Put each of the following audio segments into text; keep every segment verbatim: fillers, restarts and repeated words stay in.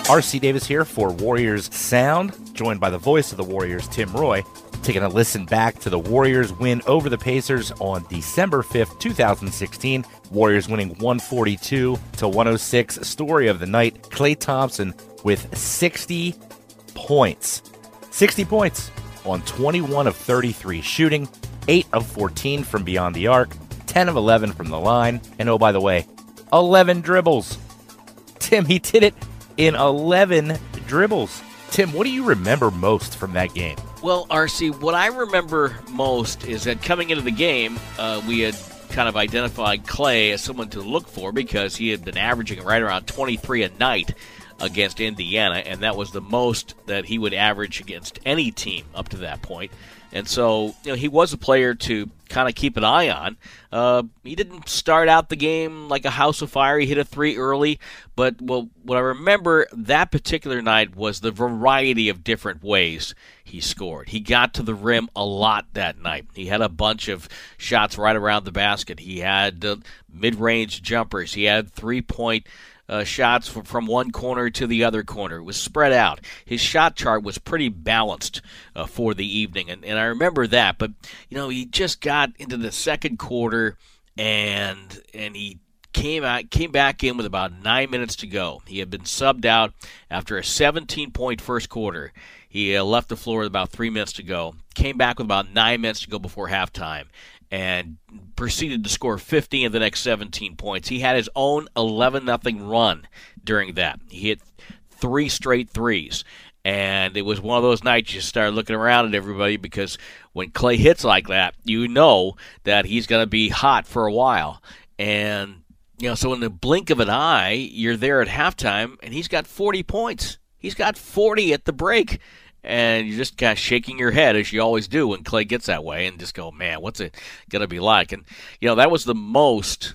R C Davis here for Warriors Sound, joined by the voice of the Warriors, Tim Roye, taking a listen back to the Warriors' win over the Pacers on December fifth, twenty sixteen. Warriors winning one forty-two to one oh six. Story of the night, Klay Thompson with sixty points. sixty points on twenty-one of thirty-three shooting, eight of fourteen from beyond the arc, ten of eleven from the line, and oh, by the way, eleven dribbles. Tim, he did it in eleven dribbles. Tim, what do you remember most from that game? Well, R C, what I remember most is that coming into the game, uh, we had kind of identified Klay as someone to look for because he had been averaging right around twenty-three a night against Indiana, and that was the most that he would average against any team up to that point. And so, you know, he was a player to kind of keep an eye on. Uh, he didn't start out the game like a house of fire. He hit a three early. But well, what I remember that particular night was the variety of different ways he scored. He got to the rim a lot that night. He had a bunch of shots right around the basket. He had uh, mid-range jumpers. He had three-point Uh, shots from, from one corner to the other corner. It was spread out. His shot chart was pretty balanced uh, for the evening, and, and I remember that. But, you know, he just got into the second quarter, and and he came out, came back in with about nine minutes to go. He had been subbed out after a seventeen-point first quarter. He uh, left the floor with about three minutes to go, came back with about nine minutes to go before halftime, and proceeded to score fifteen of the next seventeen points. He had his own eleven nothing run during that. He hit three straight threes. And it was one of those nights you start looking around at everybody because when Klay hits like that, you know that he's going to be hot for a while. And, you know, so in the blink of an eye, you're there at halftime, and he's got forty points. He's got forty at the break. And you're just kind of shaking your head, as you always do when Klay gets that way, and just go, man, what's it going to be like? And, you know, that was the most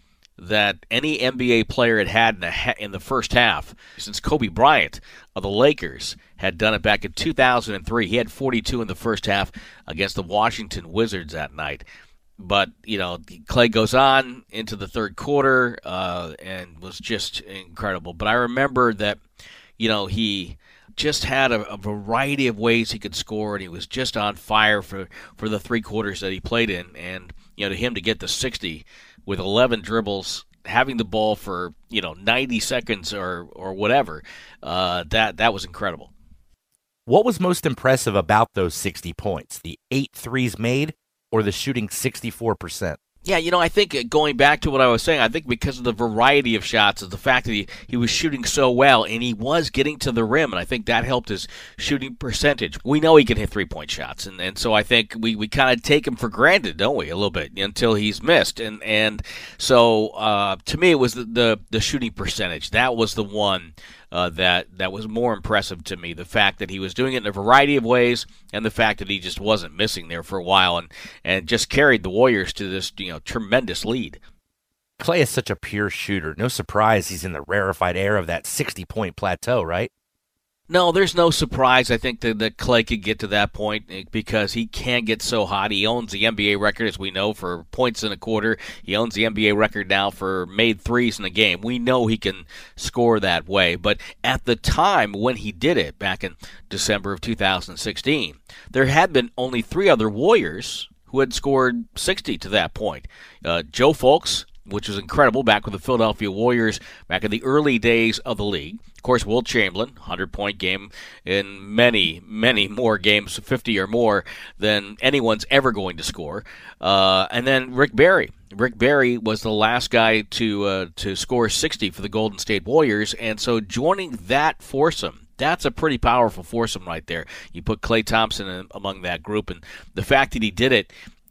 that any N B A player had had in the, ha- in the first half since Kobe Bryant of the Lakers had done it back in two thousand three. He had forty-two in the first half against the Washington Wizards that night. But, you know, Klay goes on into the third quarter uh, and was just incredible. But I remember that, you know, he just had a, a variety of ways he could score, and he was just on fire for, for the three quarters that he played in. And, you know, to him to get to sixty with eleven dribbles, having the ball for, you know, ninety seconds or, or whatever, uh, that, that was incredible. What was most impressive about those sixty points? The eight threes made or the shooting sixty-four percent? Yeah, you know, I think going back to what I was saying, I think because of the variety of shots, is the fact that he, he was shooting so well, and he was getting to the rim, and I think that helped his shooting percentage. We know he can hit three-point shots, and, and so I think we, we kind of take him for granted, don't we, a little bit, until he's missed. And and so uh, to me, it was the, the, the shooting percentage. That was the one Uh, that that was more impressive to me, the fact that he was doing it in a variety of ways and the fact that he just wasn't missing there for a while and, and just carried the Warriors to this, you know, tremendous lead. Klay is such a pure shooter. No surprise he's in the rarefied air of that sixty-point plateau, right? No, there's no surprise, I think, that, that Klay could get to that point because he can get so hot. He owns the N B A record, as we know, for points in a quarter. He owns the N B A record now for made threes in a game. We know he can score that way. But at the time when he did it, back in December of two thousand sixteen, there had been only three other Warriors who had scored sixty to that point. Uh, Joe Fultz, which was incredible, back with the Philadelphia Warriors back in the early days of the league. Of course, Wilt Chamberlain, one hundred-point game in many, many more games, fifty or more, than anyone's ever going to score. Uh, and then Rick Barry. Rick Barry was the last guy to uh, to score sixty for the Golden State Warriors, and so joining that foursome, that's a pretty powerful foursome right there. You put Klay Thompson in, among that group, and the fact that he did it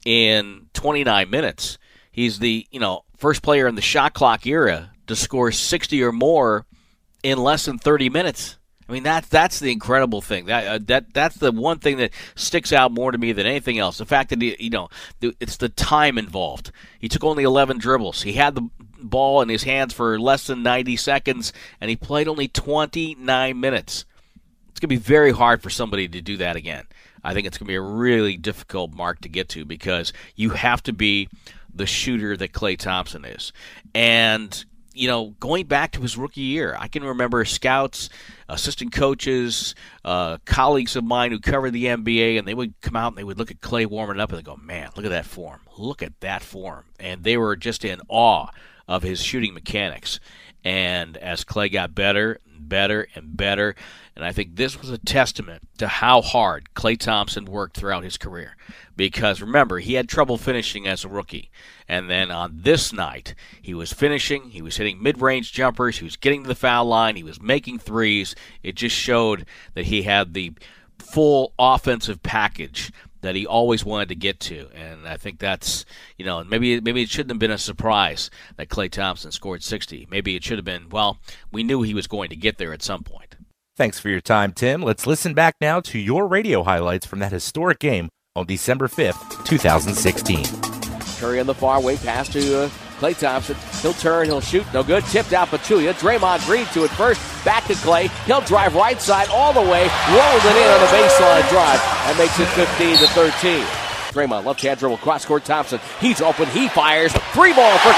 in twenty-nine minutes, he's the, you know, first player in the shot clock era to score sixty or more in less than thirty minutes. I mean, that's that's the incredible thing. That uh, that that's the one thing that sticks out more to me than anything else. The fact that he, you know, it's the time involved. He took only eleven dribbles. He had the ball in his hands for less than ninety seconds, and he played only twenty-nine minutes. It's going to be very hard for somebody to do that again. I think it's going to be a really difficult mark to get to because you have to be the shooter that Klay Thompson is. And you know, going back to his rookie year, I can remember scouts, assistant coaches, uh, colleagues of mine who covered the N B A, and they would come out and they would look at Klay warming up and they go, man, look at that form. Look at that form. And they were just in awe of his shooting mechanics. And as Klay got better and better and better, and I think this was a testament to how hard Klay Thompson worked throughout his career. Because remember, he had trouble finishing as a rookie. And then on this night, he was finishing, he was hitting mid-range jumpers, he was getting to the foul line, he was making threes. It just showed that he had the full offensive package that he always wanted to get to. And I think that's, you know, maybe maybe it shouldn't have been a surprise that Klay Thompson scored sixty. Maybe it should have been, well, we knew he was going to get there at some point. Thanks for your time, Tim. Let's listen back now to your radio highlights from that historic game on December fifth, twenty sixteen. Curry on the far wing, pass to uh, Klay Thompson. He'll turn, he'll shoot, no good. Tipped out Pachulia. Draymond Green to it first. Back to Klay. He'll drive right side all the way. Rolls it in on the baseline drive and makes it fifteen to thirteen. Draymond, left-hand dribble, cross-court Thompson. He's open, he fires. Three ball for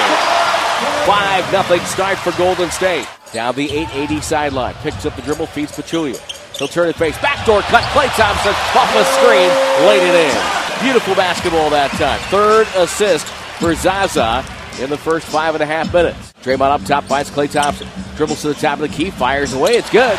Klay. five nothing start for Golden State. Down the eight eighty sideline. Picks up the dribble, feeds Pachulia. He'll turn and face. Backdoor cut. Klay Thompson off a screen. Laid it in. Beautiful basketball that time. Third assist for Zaza in the first five and a half minutes. Draymond up top finds Klay Thompson. Dribbles to the top of the key. Fires away. It's good.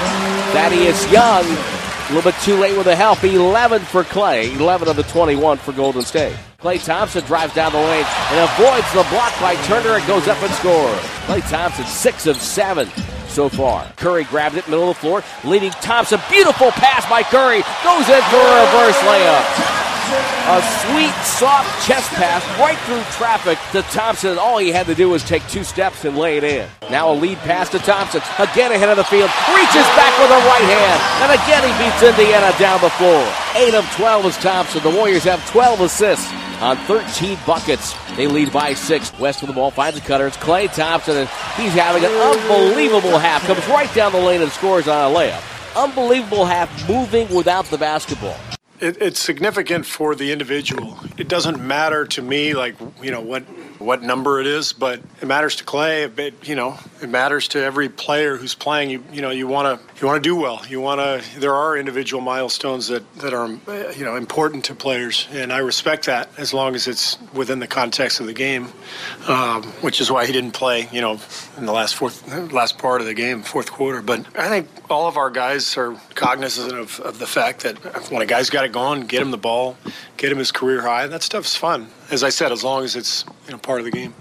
Thaddeus Young. A little bit too late with the help. eleven for Klay. eleven of the twenty-one for Golden State. Klay Thompson drives down the lane and avoids the block by Turner and goes up and scores. Klay Thompson, six of seven so far. Curry grabbed it, middle of the floor, leading Thompson. Beautiful pass by Curry. Goes in for a reverse layup. A sweet, soft chest pass right through traffic to Thompson. All he had to do was take two steps and lay it in. Now a lead pass to Thompson. Again ahead of the field. Reaches back with a right hand. And again he beats Indiana down the floor. eight of twelve is Thompson. The Warriors have twelve assists on thirteen buckets. They lead by six. West of the ball finds a cutter. It's Klay Thompson, and he's having an unbelievable half. Comes right down the lane and scores on a layup. Unbelievable half, moving without the basketball. It, it's significant for the individual. It doesn't matter to me, like, you know, what what number it is, but it matters to Klay. It, you know, it matters to every player who's playing. You you know, you want to you want to do well. You want to. There are individual milestones that that are you know important to players, and I respect that as long as it's within the context of the game, um, which is why he didn't play. You know, in the last fourth last part of the game, fourth quarter. But I think all of our guys are cognizant of, of the fact that when a guy's got it going, get him the ball, get him his career high. That stuff's fun. As I said, as long as it's you know part of the game.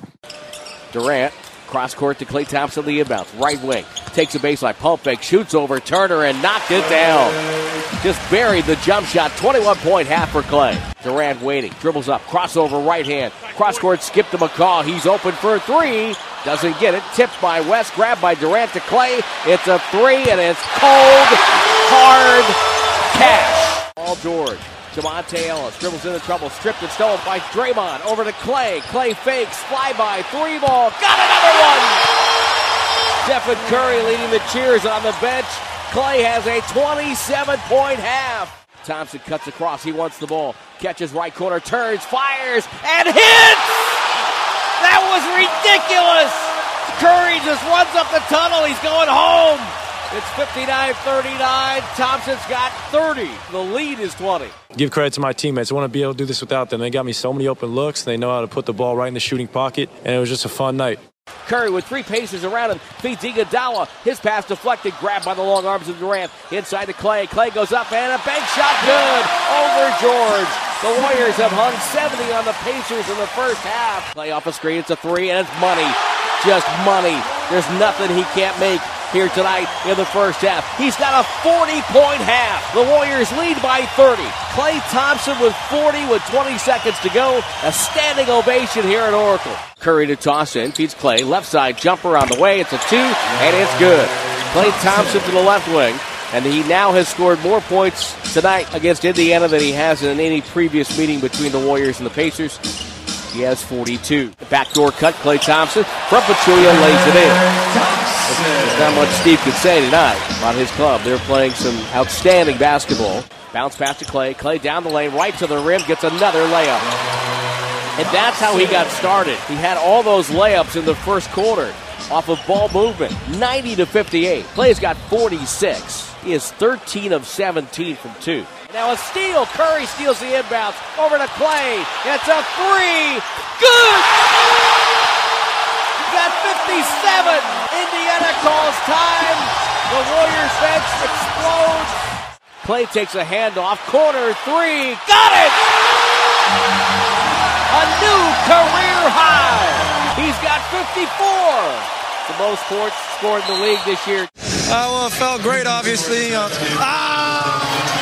Durant, cross court to Klay Thompson, the inbound, right wing, takes a baseline, pump fake, shoots over Turner and knocked it down. Just buried the jump shot, twenty-one point half for Klay. Durant waiting, dribbles up, crossover right hand, cross court skip to McCaw, he's open for a three, doesn't get it, tipped by West, grabbed by Durant to Klay, it's a three and it's cold, hard cash. Paul George. Jamonte Ellis dribbles into trouble, stripped and stolen by Draymond. Over to Klay. Klay fakes, flyby, three ball. Got another one! Stephen Curry leading the cheers on the bench. Klay has a twenty-seven point half. Thompson cuts across. He wants the ball. Catches right corner, turns, fires, and hits! That was ridiculous! Curry just runs up the tunnel. He's going home. It's fifty-nine thirty-nine. Thompson's got thirty. The lead is twenty. Give credit to my teammates. I want to be able to do this without them. They got me so many open looks. They know how to put the ball right in the shooting pocket, and it was just a fun night. Curry with three Pacers around him. Feeds Iguodala. His pass deflected. Grabbed by the long arms of Durant. Inside to Klay. Klay goes up and a bank shot good. Over George. The Warriors have hung seventy on the Pacers in the first half. Klay off a screen. It's a three, and it's money. Just money. There's nothing he can't make here tonight in the first half. He's got a forty point half. The Warriors lead by thirty. Klay Thompson with forty with twenty seconds to go. A standing ovation here at Oracle. Curry to toss in, feeds Klay. Left side jumper on the way. It's a two, and it's good. Klay Thompson to the left wing, and he now has scored more points tonight against Indiana than he has in any previous meeting between the Warriors and the Pacers. He has forty-two. Backdoor cut, Klay Thompson from Pachulia lays it in. There's not much Steve could say tonight about his club. They're playing some outstanding basketball. Bounce pass to Klay. Klay down the lane, right to the rim, gets another layup. And that's how he got started. He had all those layups in the first quarter off of ball movement, ninety to fifty-eight. Clay's got forty-six. He is thirteen of seventeen from two. Now a steal. Curry steals the inbounds over to Clay. It's a three. Good! He got fifty-seven. Indiana calls time. The Warriors bench explodes. Clay takes a handoff. Corner three. Got it! A new career high. He's got fifty-four. The most points scored in the league this year. Uh, well, it felt great, obviously. Uh, ah!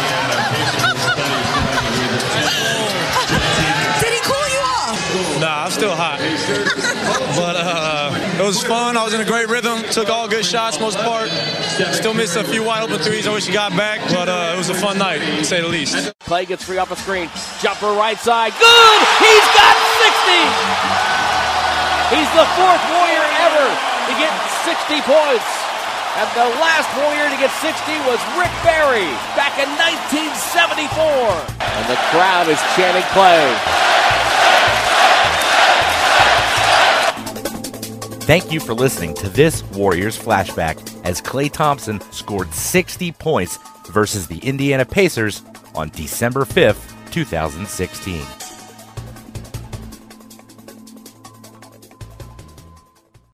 Did he cool you off? Nah, I'm still hot. But uh, it was fun. I was in a great rhythm. Took all good shots most part. Still missed a few wide open threes. I wish he got back, but uh, it was a fun night, to say the least. Clay gets free off a screen. Jumper right side. Good! He's got sixty! He's the fourth Warrior ever to get sixty points. And the last Warrior to get sixty was Rick Barry back in nineteen seventy-four. And the crowd is chanting Clay. Thank you for listening to this Warriors flashback as Klay Thompson scored sixty points versus the Indiana Pacers on December fifth, two thousand sixteen.